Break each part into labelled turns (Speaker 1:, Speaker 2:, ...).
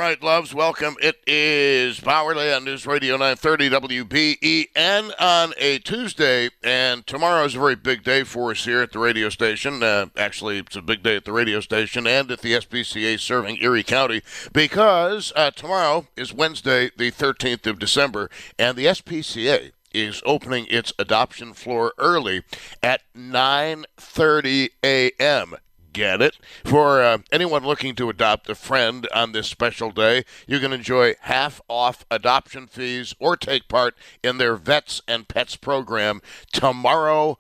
Speaker 1: right, loves, welcome. It is Powerland on News Radio 930 WBEN on a Tuesday, and tomorrow is a very big day for us here at the radio station. Actually, it's a big day at the radio station and at the SPCA serving Erie County because tomorrow is Wednesday, the 13th of December, and the SPCA is opening its adoption floor early at 9:30 a.m. Get it? For anyone looking to adopt a friend on this special day, you can enjoy half-off adoption fees or take part in their Vets and Pets program tomorrow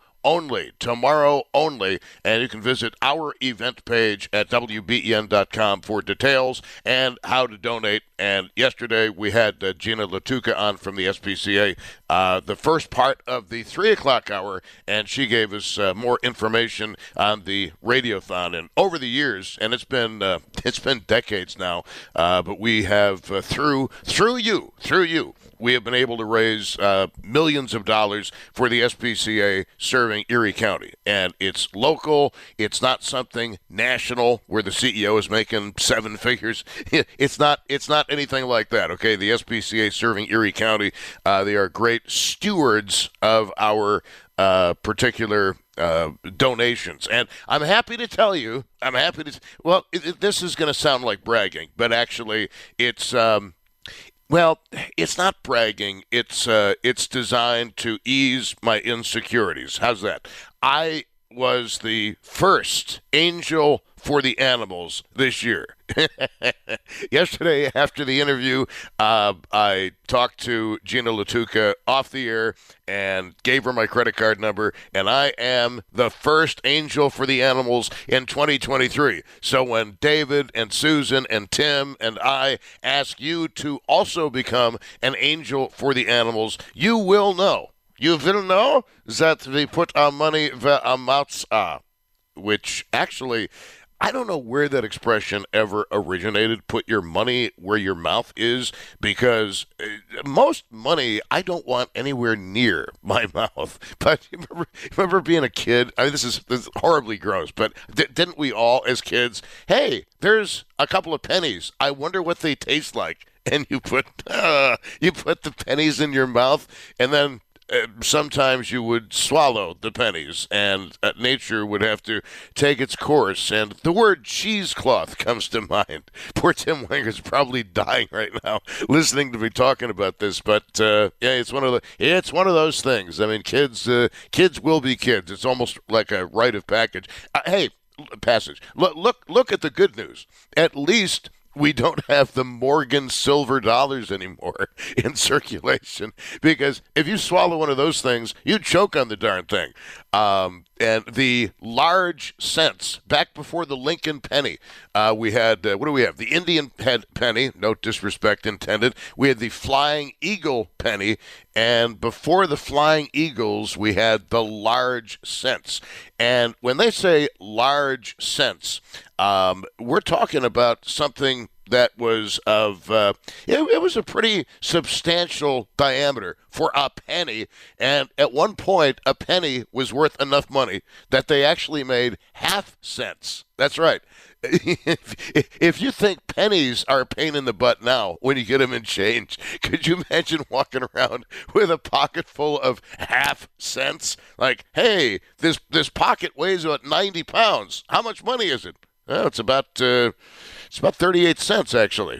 Speaker 1: only, and you can visit our event page at WBEN.com for details and how to donate. And yesterday we had Gina Latuca on from the SPCA, the first part of the 3 o'clock hour, and she gave us more information on the radiothon. And over the years, and it's been decades now, but we have through you, we have been able to raise millions of dollars for the SPCA serving Erie County. And it's local. It's not something national where the CEO is making seven figures. It's not anything like that, okay? The SPCA serving Erie County, they are great stewards of our particular donations. And I'm happy to tell you, this is going to sound like bragging, but actually it's... Well, it's not bragging. It's designed to ease my insecurities. How's that? I was the first angel for the animals this year. Yesterday, after the interview, I talked to Gina Latuca off the air and gave her my credit card number, and I am the first angel for the animals in 2023. So when David and Susan and Tim and I ask you to also become an angel for the animals, you will know. You will know that we put our money where our mouths are, which actually... I don't know where that expression ever originated, put your money where your mouth is, because most money I don't want anywhere near my mouth. But remember being a kid? I mean, this is horribly gross, but didn't we all as kids, hey, there's a couple of pennies. I wonder what they taste like. And you put the pennies in your mouth, and then sometimes you would swallow the pennies, and nature would have to take its course. And the word cheesecloth comes to mind. Poor Tim Wenger's probably dying right now listening to me talking about this. But it's one of those things. I mean, kids will be kids. It's almost like a rite of passage. Look at the good news. At least we don't have the Morgan silver dollars anymore in circulation, because if you swallow one of those things, you choke on the darn thing. And the large cents, back before the Lincoln penny, we had, what do we have? The Indian penny, no disrespect intended. We had the Flying Eagle penny, and before the Flying Eagles, we had the large cents. And when they say large cents, we're talking about something that was of, it was a pretty substantial diameter for a penny. And at one point, a penny was worth enough money that they actually made half cents. That's right. If you think pennies are a pain in the butt now when you get them in change, could you imagine walking around with a pocket full of half cents? Like, hey, this pocket weighs about 90 pounds. How much money is it? Well, it's about 38 cents, actually.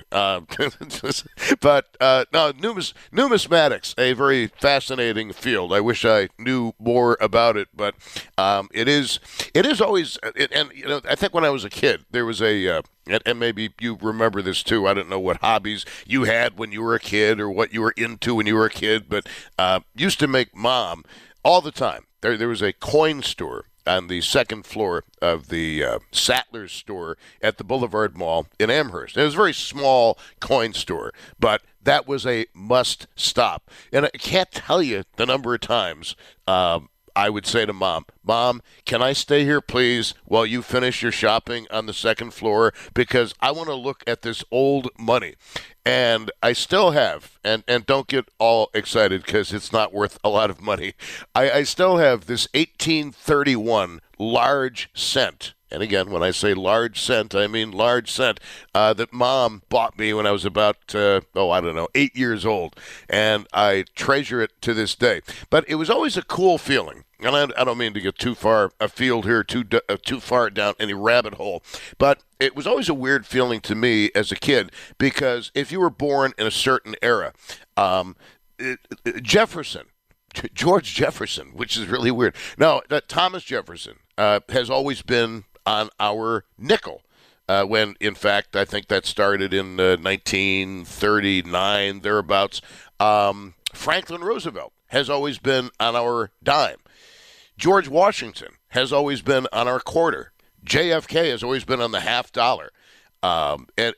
Speaker 1: But no, numismatics, a very fascinating field. I wish I knew more about it, but it is always. And you know, I think when I was a kid, there was a. And maybe you remember this too. I don't know what hobbies you had when you were a kid or what you were into when you were a kid, but used to make Mom all the time. There was a coin store on the second floor of the Sattler's store at the Boulevard Mall in Amherst. It was a very small coin store, but that was a must stop. And I can't tell you the number of times I would say to Mom, can I stay here, please, while you finish your shopping on the second floor? Because I want to look at this old money. And I still have, and don't get all excited because it's not worth a lot of money. I still have this 1831 large cent and again, when I say large cent, I mean large cent, that Mom bought me when I was about, I don't know, 8 years old. And I treasure it to this day. But it was always a cool feeling. And I don't mean to get too far afield here, too far down any rabbit hole. But it was always a weird feeling to me as a kid because if you were born in a certain era, Jefferson, George Jefferson, which is really weird. No, Thomas Jefferson has always been on our nickel. When, in fact, I think that started in 1939, thereabouts. Franklin Roosevelt has always been on our dime. George Washington has always been on our quarter. JFK has always been on the half dollar. And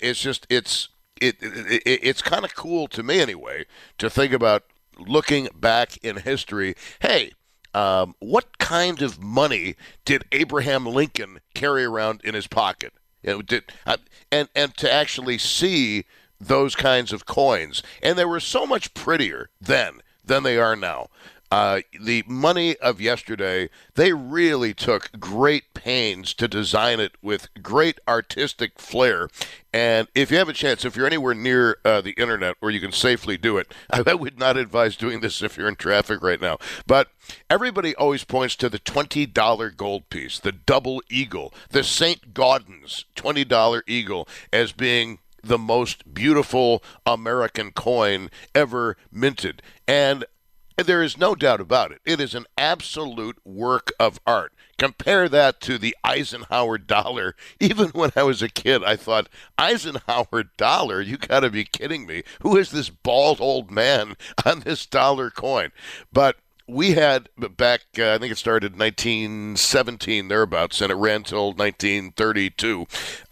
Speaker 1: it's kind of cool to me anyway to think about looking back in history. Hey, what kind of money did Abraham Lincoln carry around in his pocket? And to actually see those kinds of coins, and they were so much prettier then than they are now. The money of yesterday, they really took great pains to design it with great artistic flair. And if you have a chance, if you're anywhere near the internet where you can safely do it, I would not advise doing this if you're in traffic right now. But everybody always points to the $20 gold piece, the double eagle, the St. Gaudens $20 eagle as being the most beautiful American coin ever minted. And there is no doubt about it. It is an absolute work of art. Compare that to the Eisenhower dollar. Even when I was a kid, I thought, Eisenhower dollar? You got to be kidding me. Who is this bald old man on this dollar coin? But we had back, I think it started 1917, thereabouts, and it ran till 1932.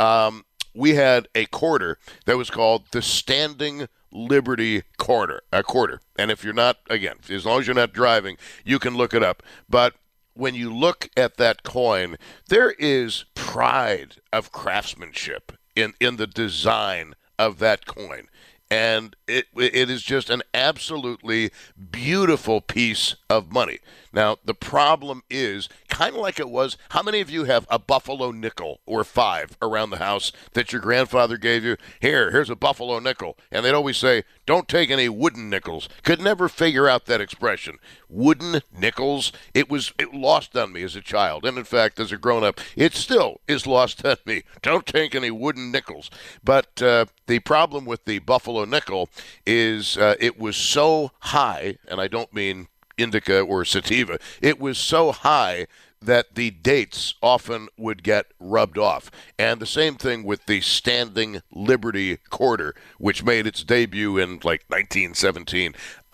Speaker 1: We had a quarter that was called the Standing Liberty quarter. And if you're not, again, as long as you're not driving, you can look it up. But when you look at that coin, there is pride of craftsmanship in the design of that coin. And it is just an absolutely beautiful piece of money. Now, the problem is, kind of like it was, how many of you have a buffalo nickel or 5 around the house that your grandfather gave you? Here's a buffalo nickel. And they'd always say, don't take any wooden nickels. Could never figure out that expression. Wooden nickels, it lost on me as a child. And in fact, as a grown-up, it still is lost on me. Don't take any wooden nickels. But the problem with the buffalo nickel is it was so high, and I don't mean indica or sativa, it was so high that the dates often would get rubbed off. And the same thing with the Standing Liberty quarter, which made its debut in like 1917.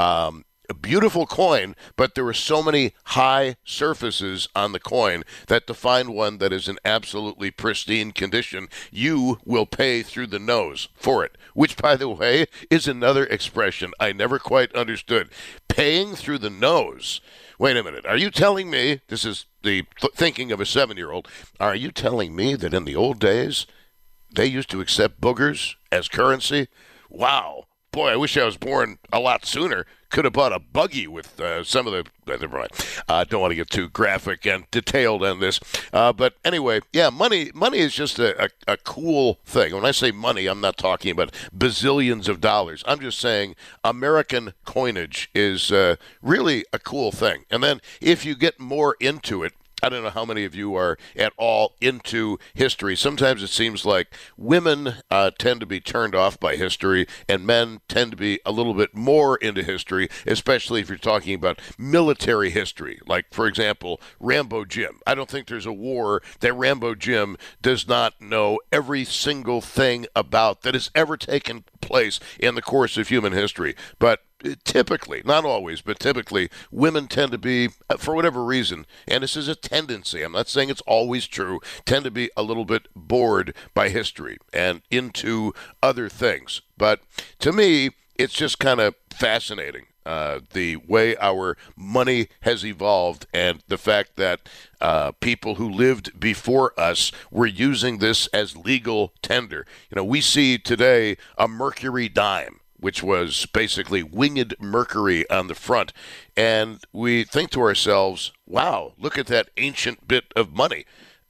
Speaker 1: A beautiful coin, but there were so many high surfaces on the coin that to find one that is in absolutely pristine condition, you will pay through the nose for it, which, by the way, is another expression I never quite understood. Paying through the nose. Wait a minute. Are you telling me, this is the thinking of a 7-year-old, are you telling me that in the old days they used to accept boogers as currency? Wow. Boy, I wish I was born a lot sooner. Could have bought a buggy with some of the. Never mind. Don't want to get too graphic and detailed on this. But anyway, yeah, money is just a cool thing. When I say money, I'm not talking about bazillions of dollars. I'm just saying American coinage is really a cool thing. And then if you get more into it, I don't know how many of you are at all into history. Sometimes it seems like women tend to be turned off by history, and men tend to be a little bit more into history, especially if you're talking about military history. Like, for example, Rambo Jim. I don't think there's a war that Rambo Jim does not know every single thing about that has ever taken place in the course of human history. But typically, not always, but typically, women tend to be, for whatever reason, and this is a tendency, I'm not saying it's always true, tend to be a little bit bored by history and into other things. But to me, it's just kind of fascinating. The way our money has evolved and the fact that people who lived before us were using this as legal tender. You know, we see today a mercury dime, which was basically winged mercury on the front. And we think to ourselves, wow, look at that ancient bit of money.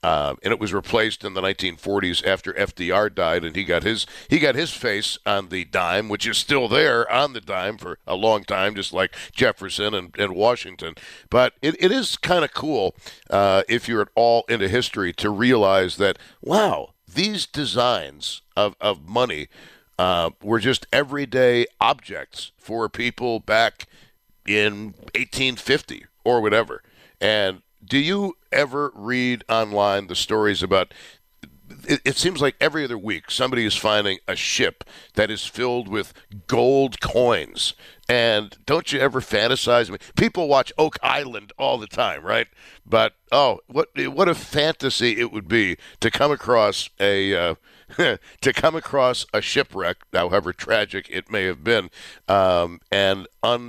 Speaker 1: And it was replaced in the 1940s after FDR died, and he got his face on the dime, which is still there on the dime for a long time, just like Jefferson and Washington. But it is kind of cool if you're at all into history to realize that, wow, these designs of money were just everyday objects for people back in 1850 or whatever. And do you ever read online the stories about it seems like every other week somebody is finding a ship that is filled with gold coins. And don't you ever fantasize? I mean, people watch Oak Island all the time, right? But oh, what a fantasy it would be to come across a to come across a shipwreck, however tragic it may have been, and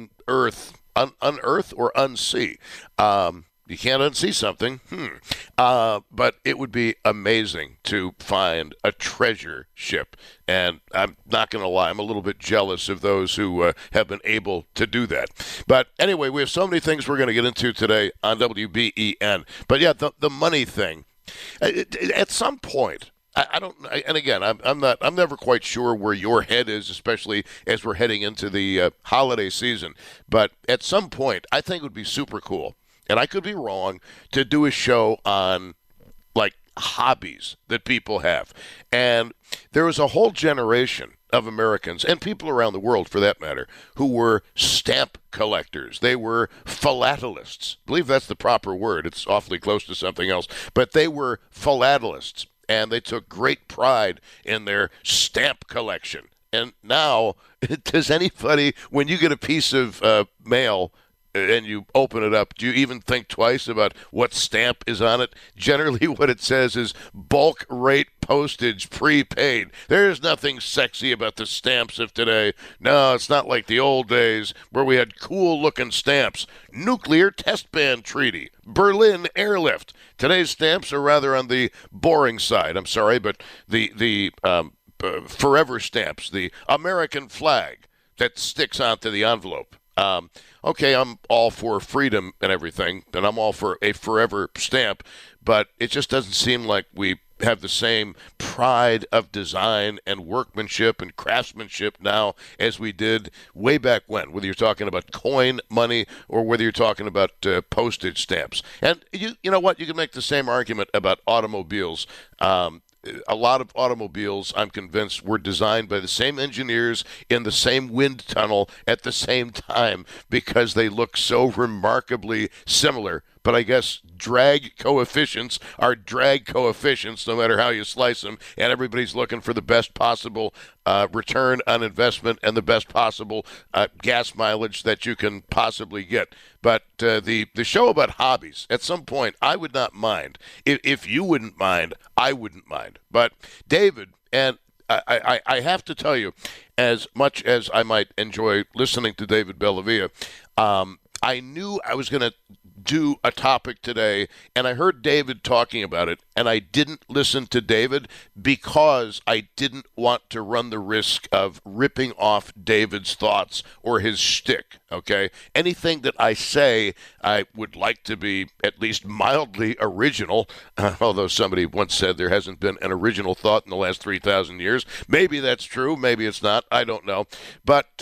Speaker 1: unearth or unsee. You can't unsee something. But it would be amazing to find a treasure ship. And I'm not going to lie, I'm a little bit jealous of those who have been able to do that. But anyway, we have so many things we're going to get into today on WBEN. But yeah, the money thing. At some point, I don't, and again, I'm never quite sure where your head is, especially as we're heading into the holiday season. But at some point, I think it would be super cool, and I could be wrong, to do a show on like hobbies that people have. And there was a whole generation of Americans, and people around the world for that matter, who were stamp collectors. They were philatelists. I believe that's the proper word. It's awfully close to something else. But they were philatelists, and they took great pride in their stamp collection. And now, does anybody, when you get a piece of mail and you open it up, do you even think twice about what stamp is on it? Generally, what it says is bulk rate postage prepaid. There's nothing sexy about the stamps of today. No, it's not like the old days where we had cool-looking stamps. Nuclear test ban treaty. Berlin airlift. Today's stamps are rather on the boring side. I'm sorry, but the forever stamps, the American flag that sticks onto the envelope. Okay, I'm all for freedom and everything, and I'm all for a forever stamp, but it just doesn't seem like we have the same pride of design and workmanship and craftsmanship now as we did way back when, whether you're talking about coin money or whether you're talking about postage stamps. And you know what? You can make the same argument about automobiles. A lot of automobiles, I'm convinced, were designed by the same engineers in the same wind tunnel at the same time because they look so remarkably similar. But I guess drag coefficients are drag coefficients no matter how you slice them, and everybody's looking for the best possible return on investment and the best possible gas mileage that you can possibly get. But the show about hobbies, at some point, I would not mind. If you wouldn't mind, I wouldn't mind. But David, and I have to tell you, as much as I might enjoy listening to David Bellavia, I knew I was going to do a topic today, and I heard David talking about it, and I didn't listen to David because I didn't want to run the risk of ripping off David's thoughts or his shtick, okay? Anything that I say, I would like to be at least mildly original, although somebody once said there hasn't been an original thought in the last 3,000 years. Maybe that's true, maybe it's not, I don't know. But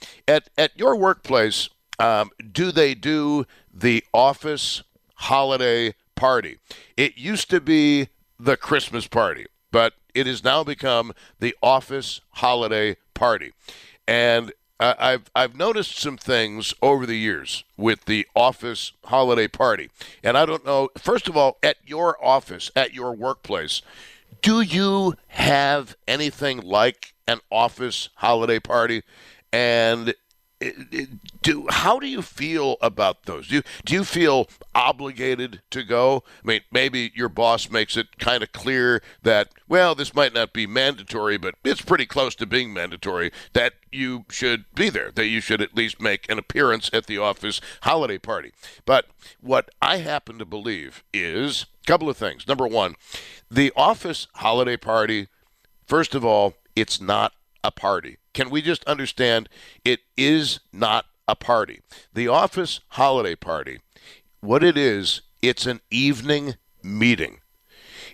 Speaker 1: at your workplace, do they do the office holiday party? It used to be the Christmas party, but it has now become the office holiday party. And I've noticed some things over the years with the office holiday party. And I don't know, first of all, at your office, at your workplace, do you have anything like an office holiday party? And how do you feel about those? Do you feel obligated to go? I mean, maybe your boss makes it kind of clear that, well, this might not be mandatory, but it's pretty close to being mandatory, that you should be there, that you should at least make an appearance at the office holiday party. But what I happen to believe is a couple of things. Number one, the office holiday party, first of all, it's not a party. Can we just understand it is not a party? The office holiday party, what it is, it's an evening meeting.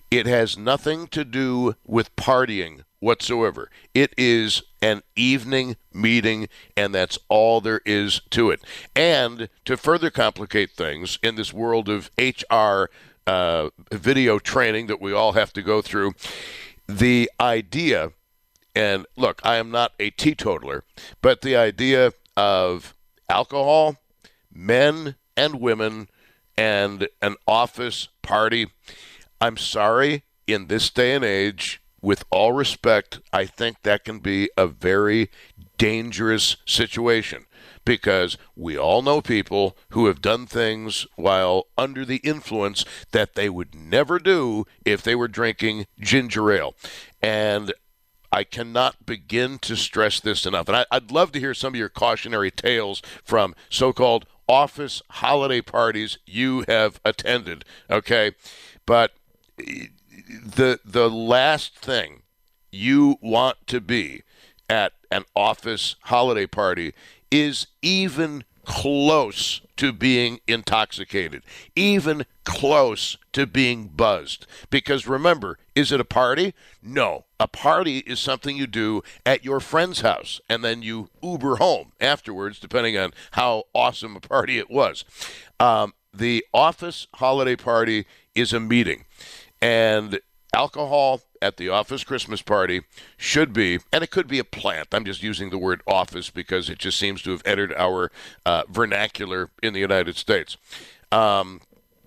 Speaker 1: It has nothing to do with partying whatsoever. It is an evening meeting, and that's all there is to it. And to further complicate things in this world of HR video training that we all have to go through, the idea, and look, I am not a teetotaler, but the idea of alcohol, men and women, and an office party, I'm sorry, in this day and age, with all respect, I think that can be a very dangerous situation because we all know people who have done things while under the influence that they would never do if they were drinking ginger ale. And I cannot begin to stress this enough. And I'd love to hear some of your cautionary tales from so-called office holiday parties you have attended, okay? But the last thing you want to be at an office holiday party is even close to being intoxicated, even close to being buzzed. Because remember, is it a party? No. A party is something you do at your friend's house, and then you Uber home afterwards, depending on how awesome a party it was. The office holiday party is a meeting, and alcohol at the office Christmas party should be, and it could be a plant. I'm just using the word office because it just seems to have entered our vernacular in the United States. The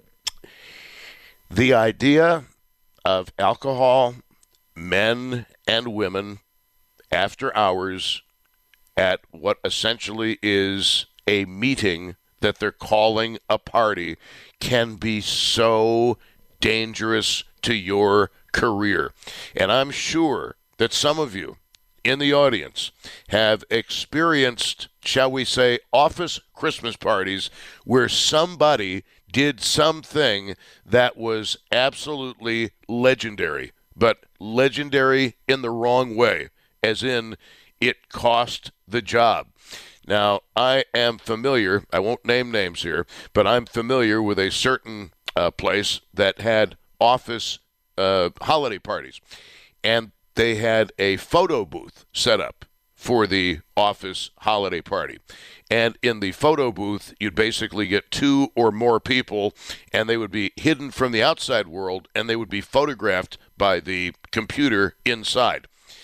Speaker 1: idea of alcohol, men and women, after hours at what essentially is a meeting that they're calling a party can be so dangerous to your career. And I'm sure that some of you in the audience have experienced, shall we say, office Christmas parties where somebody did something that was absolutely legendary, but legendary in the wrong way, as in it cost the job. Now, I am familiar, I won't name names here, but I'm familiar with a certain place that had office holiday parties, and they had a photo booth set up for the office holiday party. And in the photo booth, you'd basically get two or more people, and they would be hidden from the outside world, and they would be photographed by the computer inside.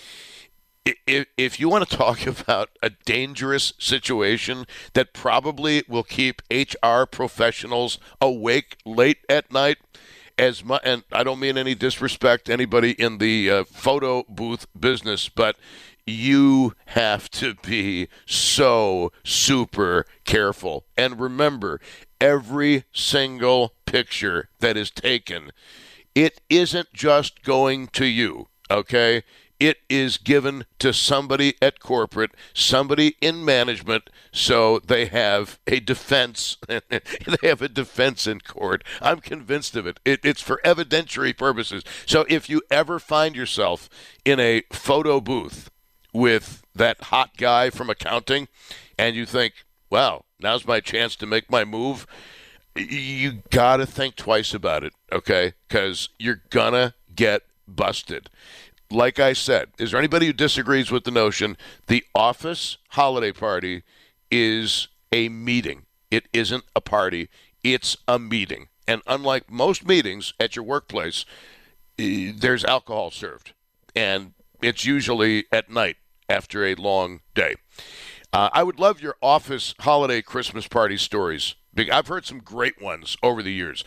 Speaker 1: If you want to talk about a dangerous situation that probably will keep HR professionals awake late at night, and I don't mean any disrespect to anybody in the photo booth business, but you have to be so super careful. And remember, every single picture that is taken, it isn't just going to you, okay? It is given to somebody at corporate, somebody in management, so they have a defense. They have a defense in court. I'm convinced of it. It's for evidentiary purposes. So if you ever find yourself in a photo booth with that hot guy from accounting and you think, wow, now's my chance to make my move, you got to think twice about it, okay? Because you're going to get busted. Like I said, is there anybody who disagrees with the notion the office holiday party is a meeting? It isn't a party. It's a meeting. And unlike most meetings at your workplace, there's alcohol served. And it's usually at night after a long day. I would love your office holiday Christmas party stories. I've heard some great ones over the years.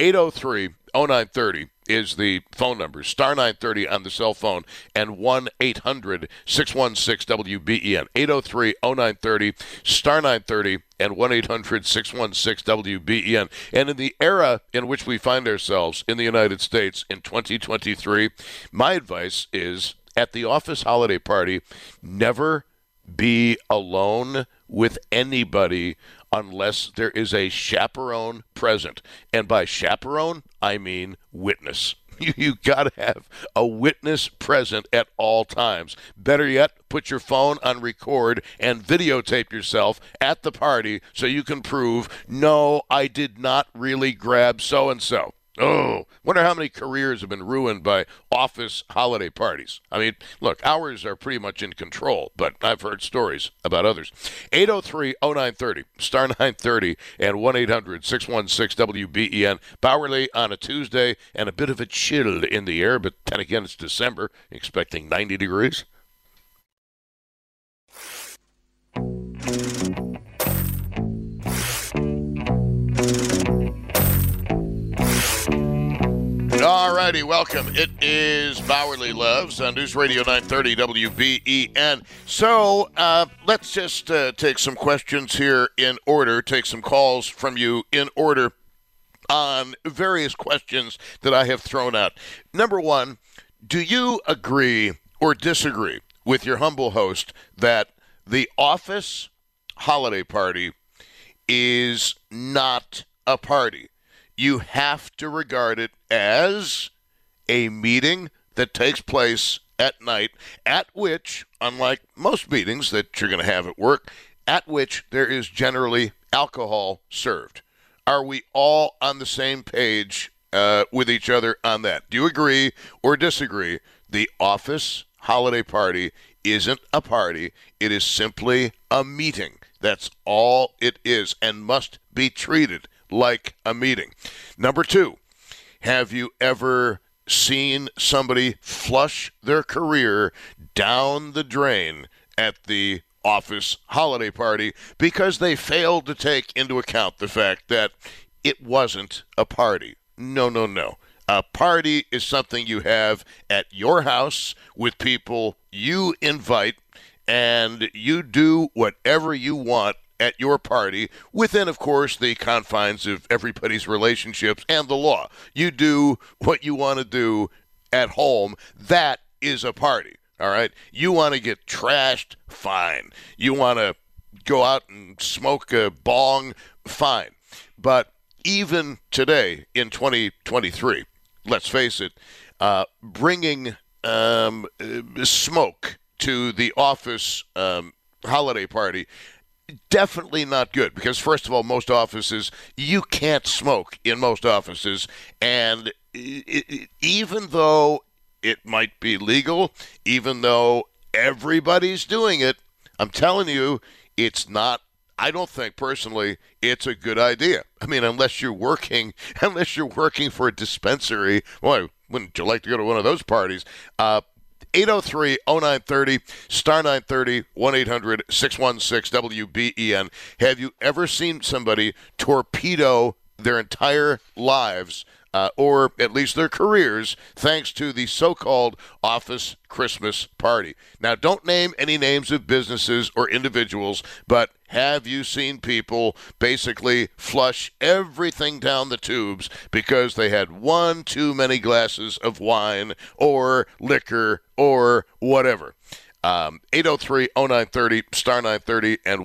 Speaker 1: 803-0930 is the phone number. Star 930 on the cell phone and 1-800-616-WBEN. 803-0930, Star 930 and 1-800-616-WBEN. And in the era in which we find ourselves in the United States in 2023, my advice is at the office holiday party, never be alone with anybody unless there is a chaperone present. And by chaperone, I mean witness. You got to have a witness present at all times. Better yet, put your phone on record and videotape yourself at the party so you can prove, no, I did not really grab so-and-so. Oh, wonder how many careers have been ruined by office holiday parties. I mean, look, ours are pretty much in control, but I've heard stories about others. 803-0930, star 930, and 1-800-616-WBEN. Bowerly on a Tuesday, and a bit of a chill in the air, but then again, it's December, expecting 90 degrees. All righty, welcome. It is Bowerly Loves on News Radio 930 WBEN. So let's just take some questions here in order, take some calls from you in order on various questions that I have thrown out. Number one, do you agree or disagree with your humble host that the office holiday party is not a party? You have to regard it as a meeting that takes place at night, at which, unlike most meetings that you're going to have at work, at which there is generally alcohol served. Are we all on the same page with each other on that? Do you agree or disagree? The office holiday party isn't a party. It is simply a meeting. That's all it is, and must be treated like a meeting. Number two, have you ever seen somebody flush their career down the drain at the office holiday party because they failed to take into account the fact that it wasn't a party? No, no, no. A party is something you have at your house with people you invite, and you do whatever you want at your party, within, of course, the confines of everybody's relationships and the law. You do what you want to do at home. That is a party, all right? You want to get trashed? Fine. You want to go out and smoke a bong? Fine. But even today, in 2023, let's face it, bringing smoke to the office holiday party, definitely not good, because first of all, most offices, you can't smoke in most offices, and even though it might be legal, even though everybody's doing it, I'm telling you, it's not. I don't think personally it's a good idea. I mean, unless you're working for a dispensary. Boy, wouldn't you like to go to one of those parties? 803-0930, star 930, 1-800-616-WBEN. Have you ever seen somebody torpedo their entire lives, or at least their careers, thanks to the so-called office Christmas party? Now, don't name any names of businesses or individuals, but have you seen people basically flush everything down the tubes because they had one too many glasses of wine or liquor or whatever? 803-0930, star 930, and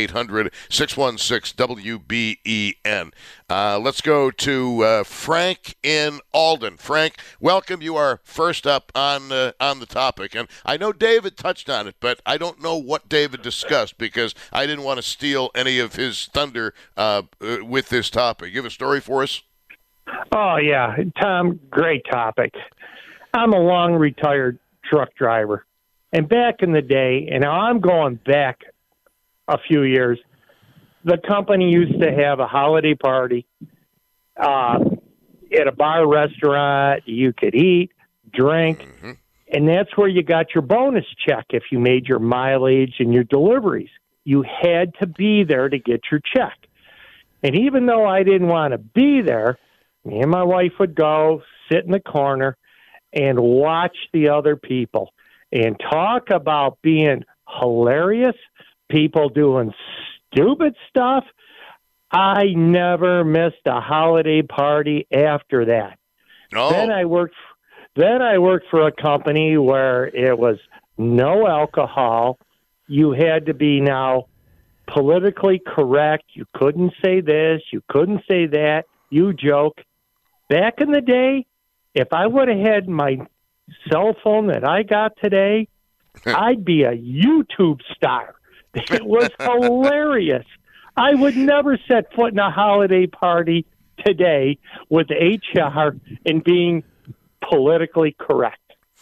Speaker 1: 1-800-616-WBEN. Let's go to Frank in Alden. Frank, welcome. You are first up on the topic. And I know David touched on it, but I don't know what David discussed because I didn't want to steal any of his thunder with this topic. You have a story for us?
Speaker 2: Oh, yeah. Tom, great topic. I'm a long retired truck driver. And back in the day, and now I'm going back a few years, the company used to have a holiday party at a bar restaurant. You could eat, drink, and that's where you got your bonus check if you made your mileage and your deliveries. You had to be there to get your check. And even though I didn't want to be there, me and my wife would go sit in the corner and watch the other people. And talk about being hilarious, people doing stupid stuff. I never missed a holiday party after that.
Speaker 1: Oh.
Speaker 2: Then I worked for a company where it was no alcohol. You had to be now politically correct. You couldn't say this. You couldn't say that. You joke. Back in the day, if I would have had my cell phone that I got today, I'd be a YouTube star. It was hilarious. I would never set foot in a holiday party today with HR and being politically correct.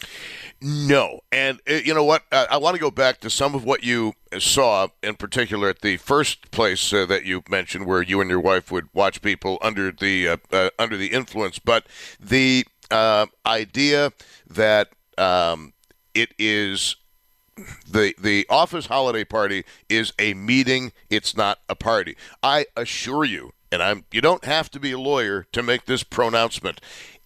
Speaker 1: No. And you know what? I want to go back to some of what you saw, in particular at the first place that you mentioned, where you and your wife would watch people under the influence. But the idea that it is the office holiday party is a meeting, it's not a party. I assure you, and you don't have to be a lawyer to make this pronouncement.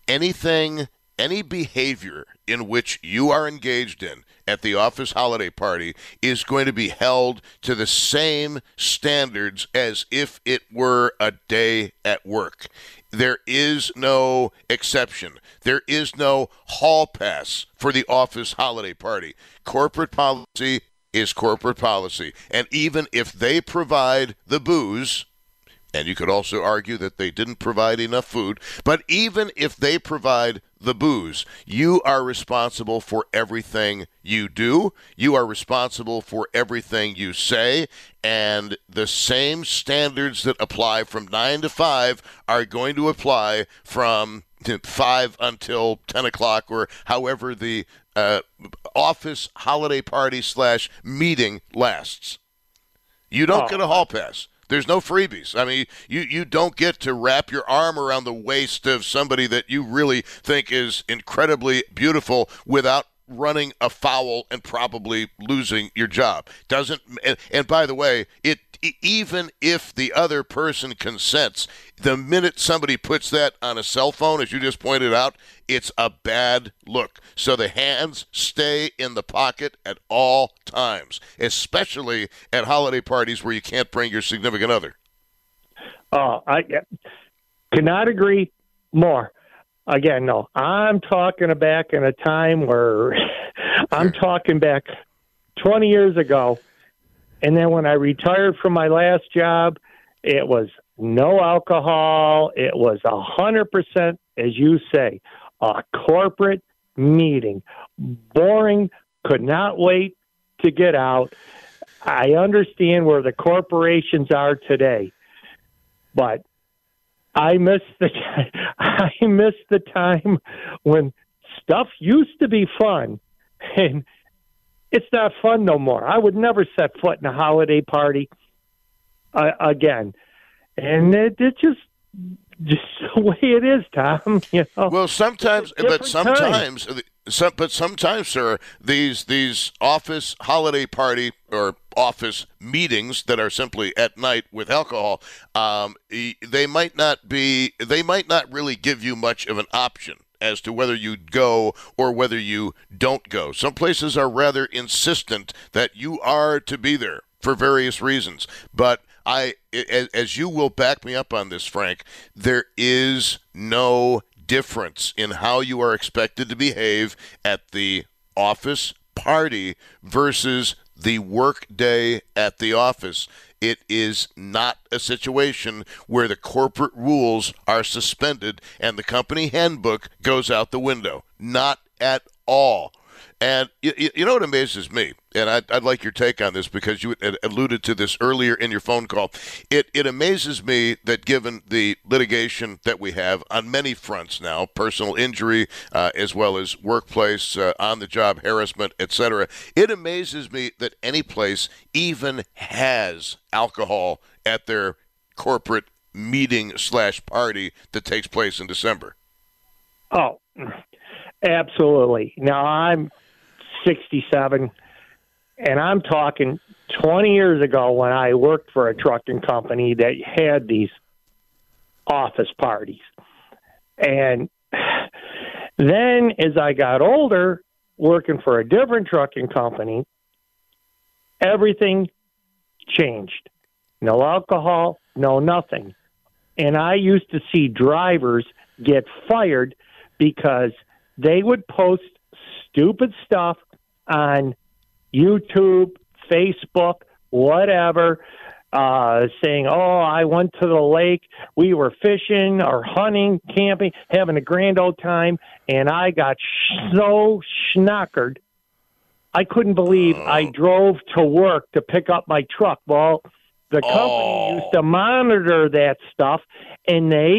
Speaker 1: Any behavior in which you are engaged in at the office holiday party is going to be held to the same standards as if it were a day at work. There is no exception. There is no hall pass for the office holiday party. Corporate policy is corporate policy. And even if they provide the booze, and you could also argue that they didn't provide enough food, but even if they provide the booze, you are responsible for everything you do. You are responsible for everything you say, and the same standards that apply from 9 to 5 are going to apply from 5 until 10 o'clock, or however the office holiday party / meeting lasts. You don't get a hall pass. There's no freebies. I mean, you don't get to wrap your arm around the waist of somebody that you really think is incredibly beautiful without running afoul and probably losing your job. And by the way, even if the other person consents, the minute somebody puts that on a cell phone, as you just pointed out, it's a bad look. So the hands stay in the pocket at all times, especially at holiday parties where you can't bring your significant other.
Speaker 2: I cannot agree more. Again, no, I'm talking back in a time where I'm talking back 20 years ago. And then when I retired from my last job, it was no alcohol. It was 100%, as you say, a corporate meeting. Boring, could not wait to get out. I understand where the corporations are today, but I miss the time when stuff used to be fun, and it's not fun no more. I would never set foot in a holiday party again, and it's just the way it is, Tom. You know.
Speaker 1: Well, sometimes, sir, these office holiday party or office meetings that are simply at night with alcohol, they might not really give you much of an option as to whether you go or whether you don't go. Some places are rather insistent that you are to be there for various reasons. But as you will back me up on this, Frank, there is no difference in how you are expected to behave at the office party versus the work day at the office. It is not a situation where the corporate rules are suspended and the company handbook goes out the window. Not at all. And you know what amazes me, and I'd like your take on this because you alluded to this earlier in your phone call. It amazes me that given the litigation that we have on many fronts now, personal injury as well as workplace, on-the-job harassment, etc., it amazes me that any place even has alcohol at their corporate meeting / party that takes place in December.
Speaker 2: Oh, absolutely. Now, I'm 67, and I'm talking 20 years ago when I worked for a trucking company that had these office parties. And then as I got older, working for a different trucking company, everything changed. No alcohol, no nothing. And I used to see drivers get fired because they would post stupid stuff on YouTube, Facebook, whatever, saying, oh, I went to the lake, we were fishing or hunting, camping, having a grand old time, and I got so schnockered, I couldn't believe I drove to work to pick up my truck. Well, the company used to monitor that stuff, and they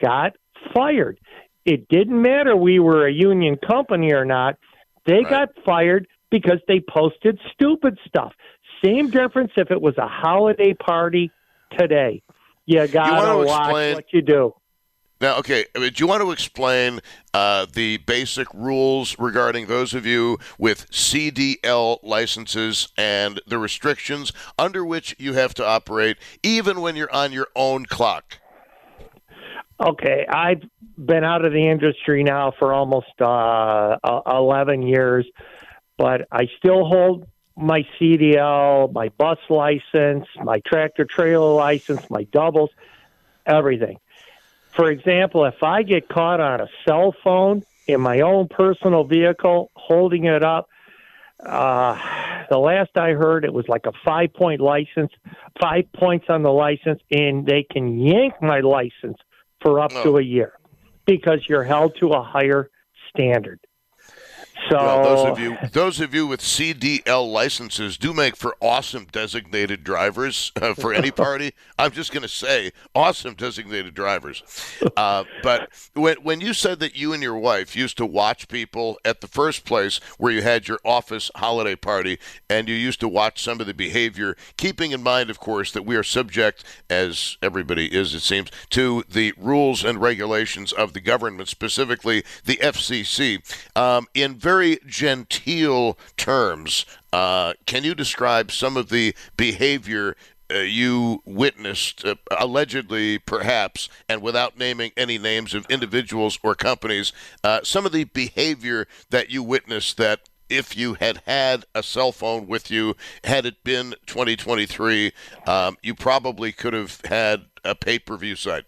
Speaker 2: got fired. It didn't matter we were a union company or not. They got fired because they posted stupid stuff. Same difference if it was a holiday party today. You got to watch what you do.
Speaker 1: Now, okay, do you want to explain the basic rules regarding those of you with CDL licenses and the restrictions under which you have to operate even when you're on your own clock?
Speaker 2: Okay, I've been out of the industry now for almost 11 years, but I still hold my CDL, my bus license, my tractor-trailer license, my doubles, everything. For example, if I get caught on a cell phone in my own personal vehicle holding it up, the last I heard, it was like a 5-point license, 5 points on the license, and they can yank my license for up to a year because you're held to a higher standard. So
Speaker 1: well, those of you with CDL licenses do make for awesome designated drivers for any party. I'm just going to say awesome designated drivers. But when you said that you and your wife used to watch people at the first place where you had your office holiday party, and you used to watch some of the behavior, keeping in mind, of course, that we are subject, as everybody is, it seems, to the rules and regulations of the government, specifically the FCC, in very genteel terms, can you describe some of the behavior you witnessed, allegedly perhaps, and without naming any names of individuals or companies, some of the behavior that you witnessed that if you had had a cell phone with you, had it been 2023, you probably could have had a pay-per-view site?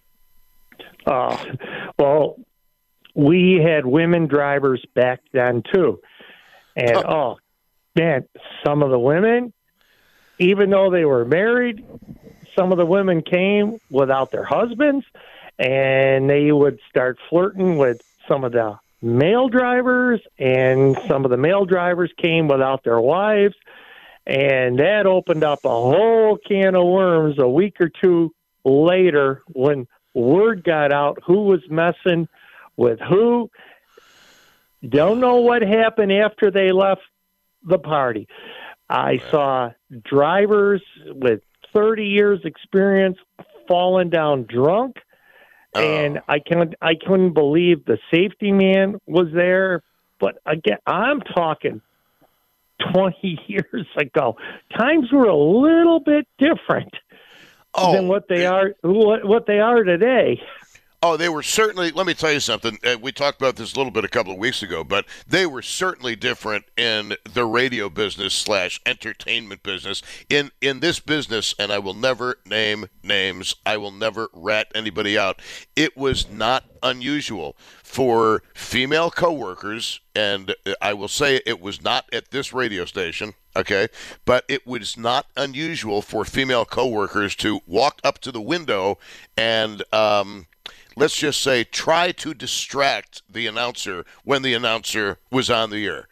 Speaker 2: Well, we had women drivers back then, too. And, man, some of the women, even though they were married, some of the women came without their husbands, and they would start flirting with some of the male drivers, and some of the male drivers came without their wives, and that opened up a whole can of worms a week or two later when word got out who was messing with who. Don't know what happened after they left the party. I saw drivers with 30 years experience falling down drunk, and I couldn't believe the safety man was there. But again, I'm talking 20 years ago. Times were a little bit different than what they are today.
Speaker 1: Oh, they were certainly, let me tell you something. We talked about this a little bit a couple of weeks ago, but they were certainly different in the radio business / entertainment business. In this business, and I will never name names, I will never rat anybody out, it was not unusual for female coworkers, and I will say it was not at this radio station, okay, but it was not unusual for female coworkers to walk up to the window and let's just say, try to distract the announcer when the announcer was on the air.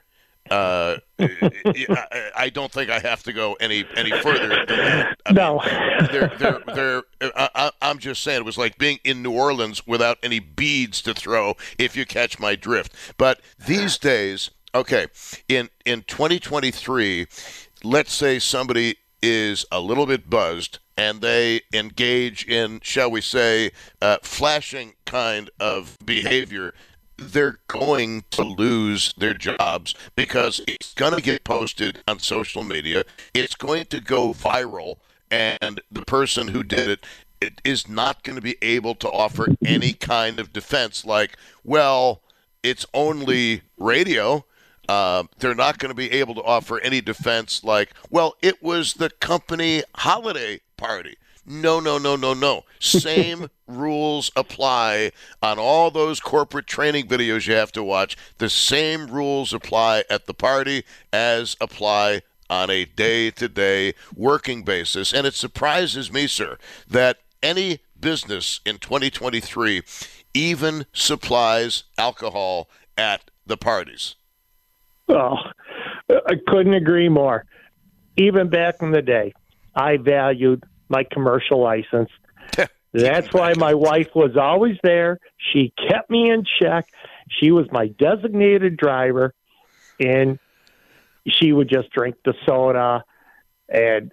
Speaker 1: I don't think I have to go any further than that. I'm just saying it was like being in New Orleans without any beads to throw, if you catch my drift. But these days, okay, in 2023, let's say somebody is a little bit buzzed and they engage in, shall we say, flashing kind of behavior, they're going to lose their jobs because it's going to get posted on social media. It's going to go viral, and the person who did it is not going to be able to offer any kind of defense like, well, it's only radio. They're not going to be able to offer any defense like, well, it was the company holiday party. No. Same rules apply on all those corporate training videos you have to watch. The same rules apply at the party as apply on a day-to-day working basis. And it surprises me, sir, that any business in 2023 even supplies alcohol at the parties.
Speaker 2: Oh, I couldn't agree more. Even back in the day, I valued my commercial license. That's why my wife was always there. She kept me in check. She was my designated driver, and she would just drink the soda. And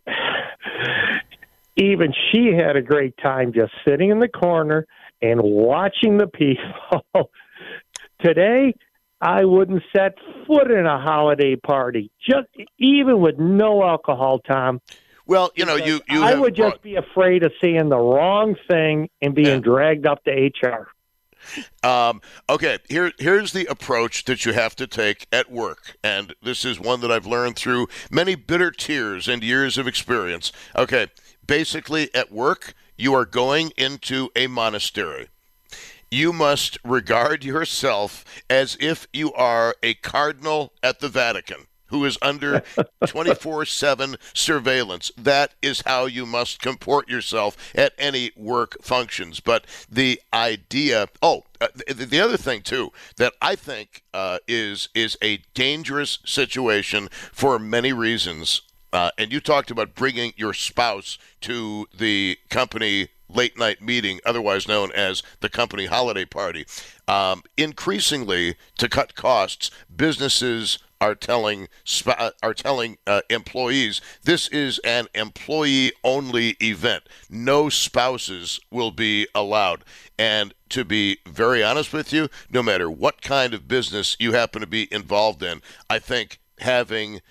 Speaker 2: even she had a great time just sitting in the corner and watching the people. Today, I wouldn't set foot in a holiday party, just even with no alcohol, Tom.
Speaker 1: Well, you
Speaker 2: I would just be afraid of saying the wrong thing and being dragged up to HR.
Speaker 1: Okay, here's the approach that you have to take at work, and this is one that I've learned through many bitter tears and years of experience. Okay, basically at work, you are going into a monastery. You must regard yourself as if you are a cardinal at the Vatican who is under 24/7 surveillance. That is how you must comport yourself at any work functions. But the idea, the other thing too that I think is a dangerous situation for many reasons. And you talked about bringing your spouse to the company late night meeting, otherwise known as the company holiday party. Increasingly, to cut costs, businesses are telling employees this is an employee-only event. No spouses will be allowed. And to be very honest with you, no matter what kind of business you happen to be involved in, I think having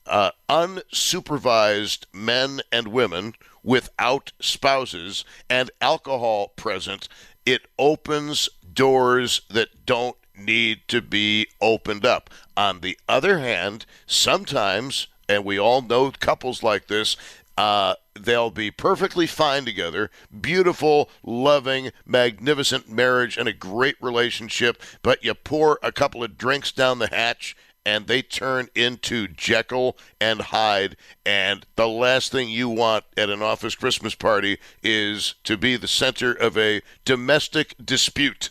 Speaker 1: unsupervised men and women without spouses and alcohol present, it opens doors that don't need to be opened up. On the other hand, sometimes, and we all know couples like this, they'll be perfectly fine together, beautiful, loving, magnificent marriage and a great relationship, but you pour a couple of drinks down the hatch and they turn into Jekyll and Hyde, and the last thing you want at an office Christmas party is to be the center of a domestic dispute.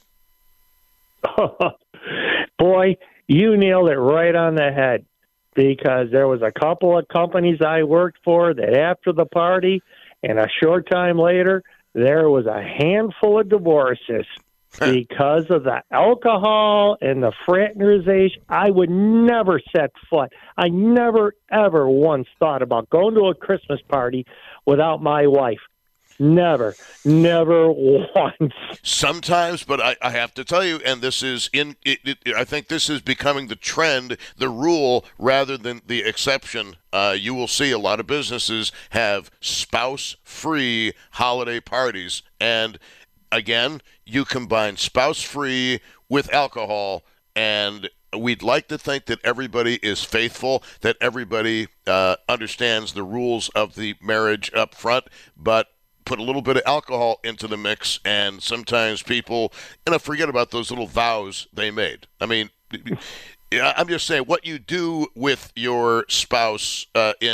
Speaker 2: Boy, you nailed it right on the head, because there was a couple of companies I worked for that after the party and a short time later, there was a handful of divorces. Because of the alcohol and the fraternization, I would never set foot. I never, ever once thought about going to a Christmas party without my wife. Never once.
Speaker 1: Sometimes, but I have to tell you, and this is I think this is becoming the trend, the rule rather than the exception. You will see a lot of businesses have spouse-free holiday parties, and again, you combine spouse-free with alcohol, and we'd like to think that everybody is faithful, that everybody understands the rules of the marriage up front, but put a little bit of alcohol into the mix, and sometimes people, forget about those little vows they made. I mean, I'm just saying, what you do with your spouse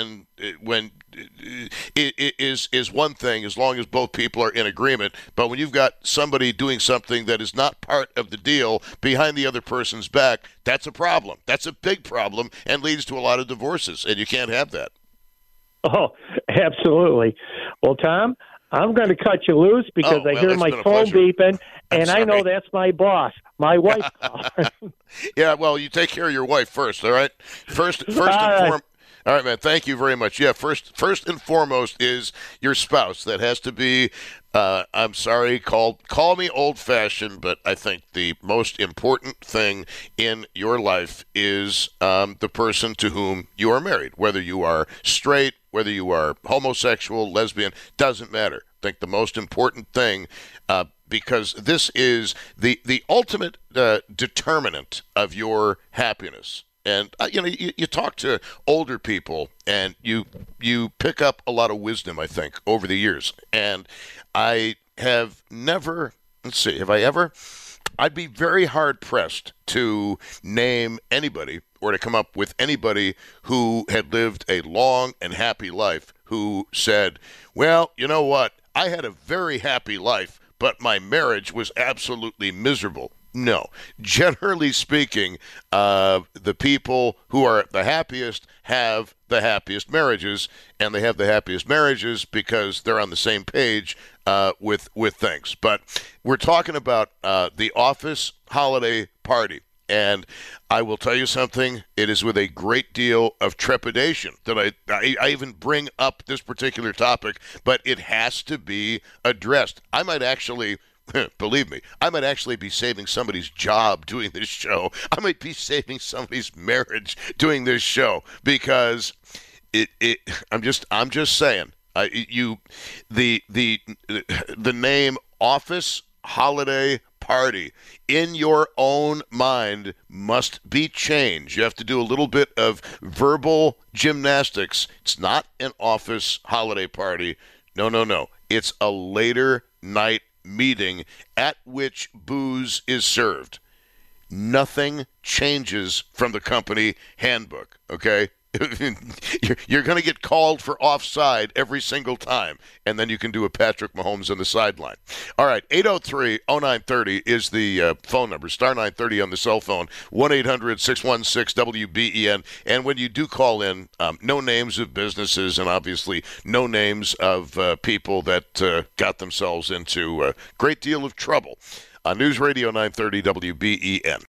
Speaker 1: is one thing, as long as both people are in agreement. But when you've got somebody doing something that is not part of the deal behind the other person's back, that's a problem. That's a big problem and leads to a lot of divorces, and you can't have that.
Speaker 2: Oh, absolutely. Well, Tom, I'm going to cut you loose because I hear my phone beeping, and I know that's my boss, my wife.
Speaker 1: Yeah, well, you take care of your wife first, all right? First and foremost. All right, man. Thank you very much. Yeah, first and foremost is your spouse. That has to be. I'm sorry, call me old-fashioned, but I think the most important thing in your life is the person to whom you are married. Whether you are straight, whether you are homosexual, lesbian, doesn't matter. I think the most important thing, because this is the ultimate determinant of your happiness. And, you talk to older people, and you pick up a lot of wisdom, I think, over the years. And I have never, have I ever? I'd be very hard-pressed to name anybody or to come up with anybody who had lived a long and happy life who said, well, you know what? I had a very happy life, but my marriage was absolutely miserable. No. Generally speaking, the people who are the happiest have the happiest marriages, and they have the happiest marriages because they're on the same page with things. But we're talking about the office holiday party. And I will tell you something, it is with a great deal of trepidation that I even bring up this particular topic, but it has to be addressed. I might actually, believe me, I might actually be saving somebody's job doing this show. I might be saving somebody's marriage doing this show because I'm just saying, the name office holiday party in your own mind must be changed. You have to do a little bit of verbal gymnastics. It's not an office holiday party. No, no, no. It's a later night meeting at which booze is served. Nothing changes from the company handbook, okay? You're going to get called for offside every single time, and then you can do a Patrick Mahomes on the sideline. All right, 803-0930 is the phone number, star 930 on the cell phone, 1-800-616-WBEN. And when you do call in, no names of businesses and obviously no names of people that got themselves into a great deal of trouble. On News Radio 930 WBEN.